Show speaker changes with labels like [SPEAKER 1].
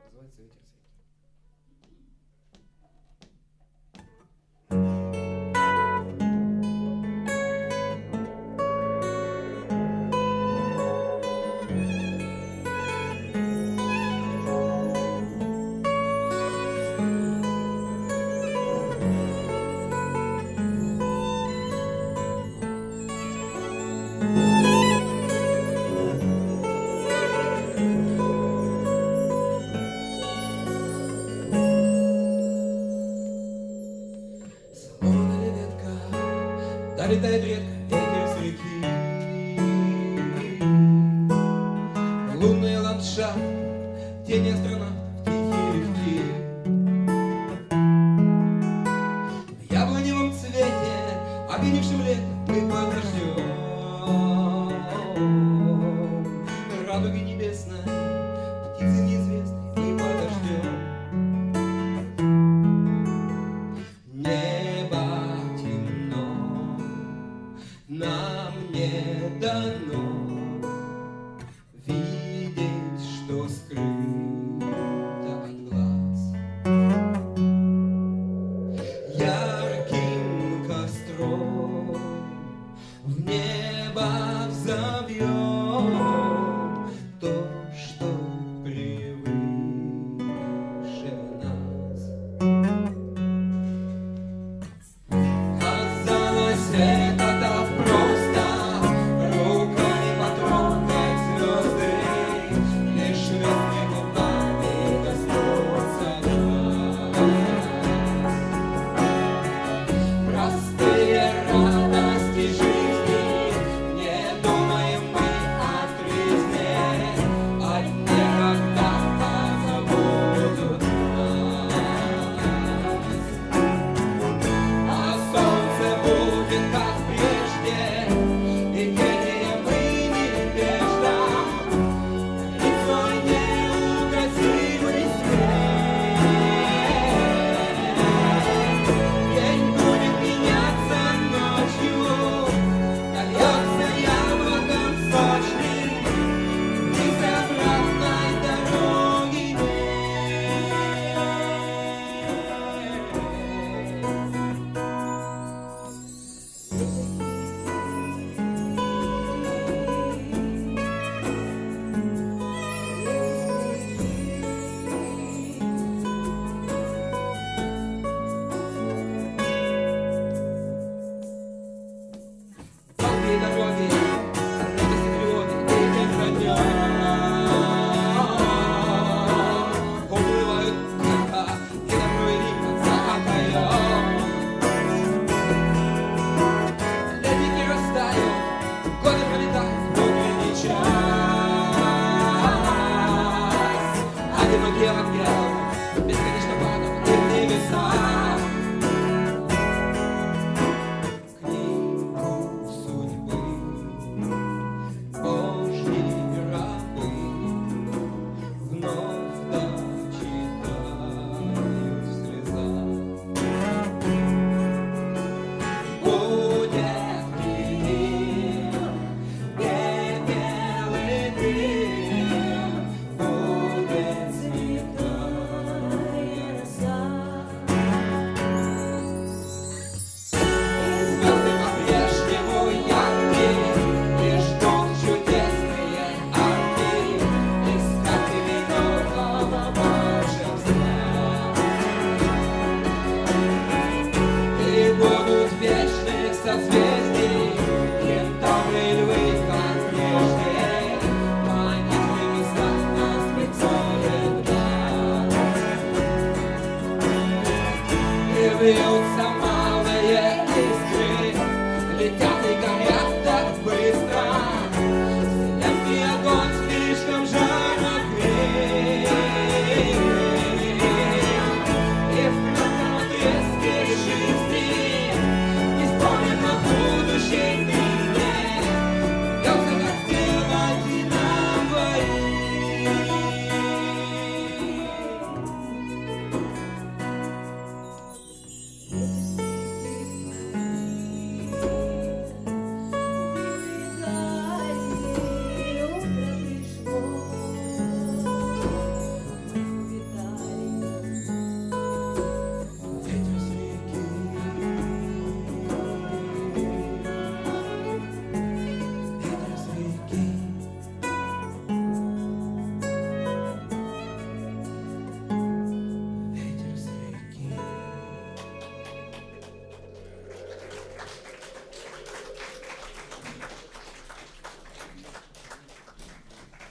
[SPEAKER 1] Называется «Ветер с реки». Долетает редко ветер с реки, лунный ландшафт, тени астронавтов тихие легки. В яблоневом цвете, опьяневшим летом, мы подождем радуги небесной, птицы неизвестной, мы подождем. Нам не дано видеть, что скрыто от глаз. Ярким костром в небо взовьем то, что превыше нас. Казалось, это так просто руками потрогать звезды, лишь звездными губами коснуться глаз. Простые радости жизни, не думаем мы о тризне, одни когда-то забудут нас. А солнце будет как прежде, и гением мы неизбежно, лицо неугасимый свет. День будет меняться ночью, нальется яблоком сочным, вниз обратной дороги нет. Палки и дороги, радость и тревоги, и день за днем уплывают тихо, и добро и ритм за окоем. Ледники растают, годы пролетают, внутренний час. Одинокий ангел бесконечно падал в небеса.